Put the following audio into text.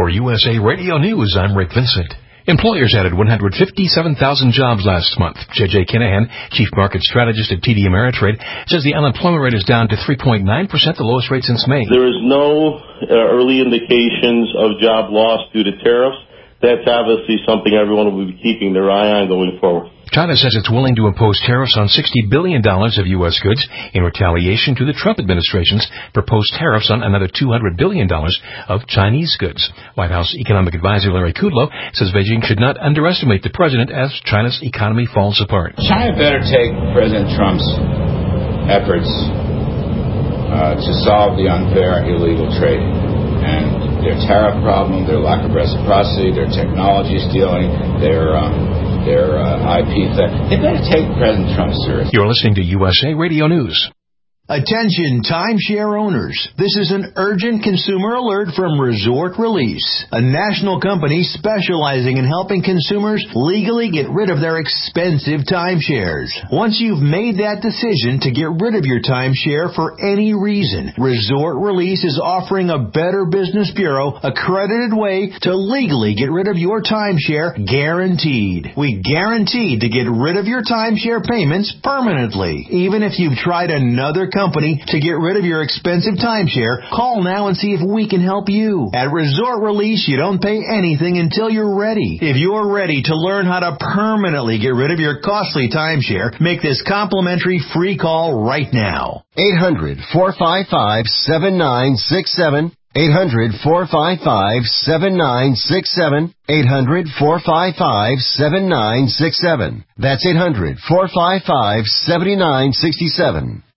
For USA Radio News, I'm Rick Vincent. Employers added 157,000 jobs last month. J.J. Kinahan, Chief Market Strategist at TD Ameritrade, says the unemployment rate is down to 3.9%, the lowest rate since May. There is no early indications of job loss due to tariffs. That's obviously something everyone will be keeping their eye on going forward. China says it's willing to impose tariffs on $60 billion of U.S. goods in retaliation to the Trump administration's proposed tariffs on another $200 billion of Chinese goods. White House Economic Advisor Larry Kudlow says Beijing should not underestimate the president as China's economy falls apart. China better take President Trump's efforts to solve the unfair illegal trade. And their tariff problem, their lack of reciprocity, their technology stealing, their IP theft. They better take President Trump seriously. You're listening to USA Radio News. Attention timeshare owners. This is an urgent consumer alert from Resort Release, a national company specializing in helping consumers legally get rid of their expensive timeshares. Once you've made that decision to get rid of your timeshare for any reason, Resort Release is offering a Better Business Bureau accredited way to legally get rid of your timeshare, guaranteed. We guarantee to get rid of your timeshare payments permanently. Even if you've tried another company to get rid of your expensive timeshare, call now and see if we can help you. At Resort Release, you don't pay anything until you're ready. If you're ready to learn how to permanently get rid of your costly timeshare, make this complimentary free call right now. 800-455-7967. 800-455-7967. 800-455-7967. That's 800-455-7967.